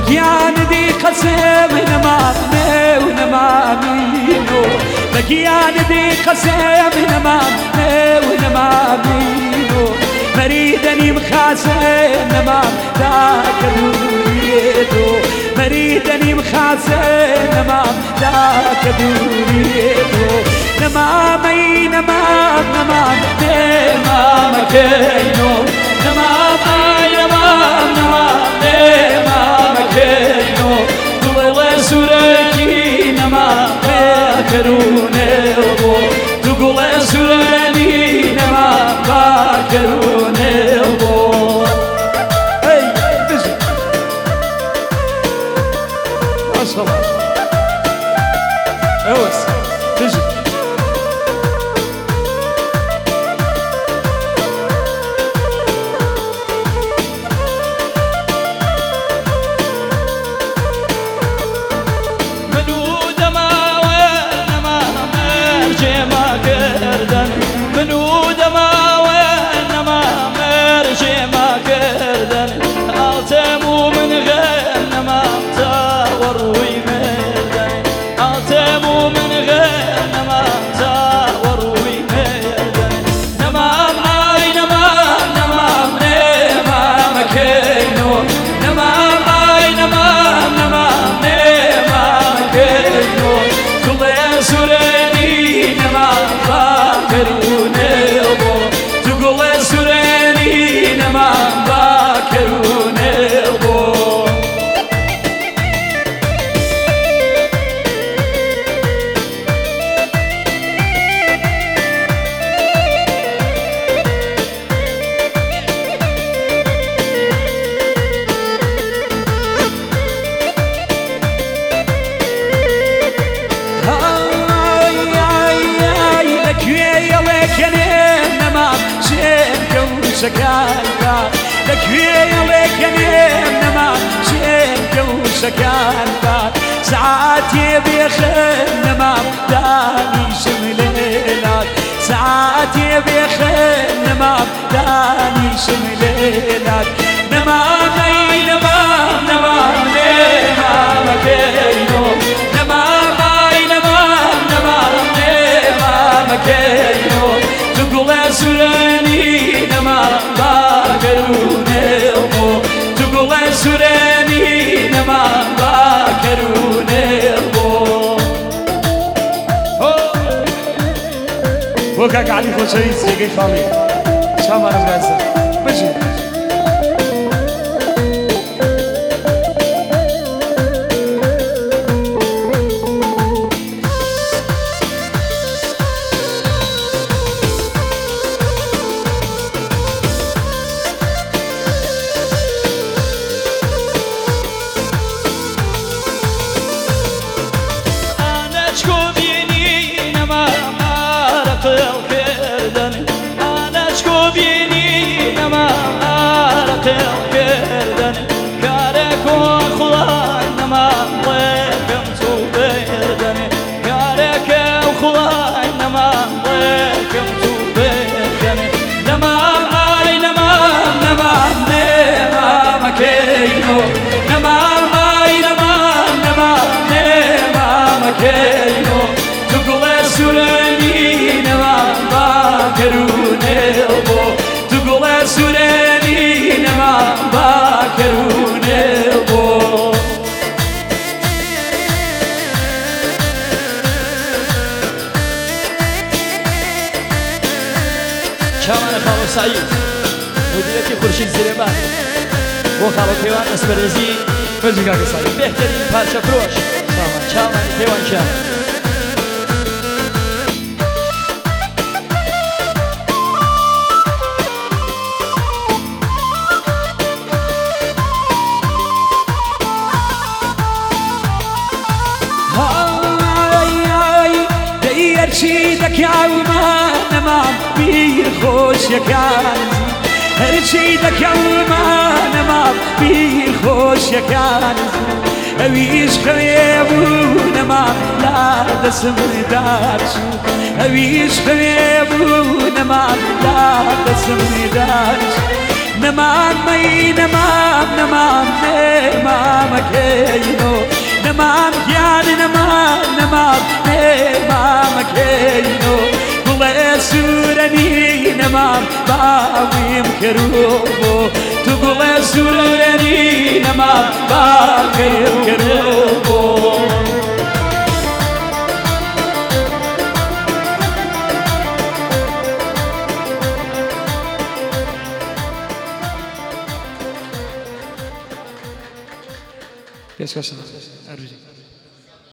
بقيان دي قسم نمامي ونمامينو بقيان دي قسم نمامي ونمامينو مريدني مخاسن نمام ذاك دوريدو مريدني مخاسن نمام ذاك دوريدو نمامي نمام نمام نمام كينو نمامي نمام نمام نمام كينو تقول سوركي نمام باكروني تقول سوراني نمام باكروني اي بزي ما شاء الله اوس بزي سكانك لك لك نما شيك وسكانك ساعات يبي خنما داني شمليلك ساعات يبي خنما داني شمليلك نمامي نمام نمام نمام كينو نمامي نمام نمام نمام كينو تقول سراني نمام باكروني تقول سراني نمام باكروني وكاك علي خوشري سيقي خالي شامر الغازة ماشي شامان خالو سعيد مديرتي خورشید زیربان بو خالو کیوان اسپرزی فجی کاک سعید بهترین پارچه فروش شامان کیوان شاه هرشيدك يا ومان ما بيخوش يا كان هرشيدك يا ومان ما بيخوش يا كان أويش خيبون ما لا دسم دارش أويش خيبون ما لا دسم دارش نمان مي نمان نمان نمان کینو نمام گیان نمام کینو گله سورنی نمام باویم کرو تو گله سورنی نمام باویم کرو پیشکش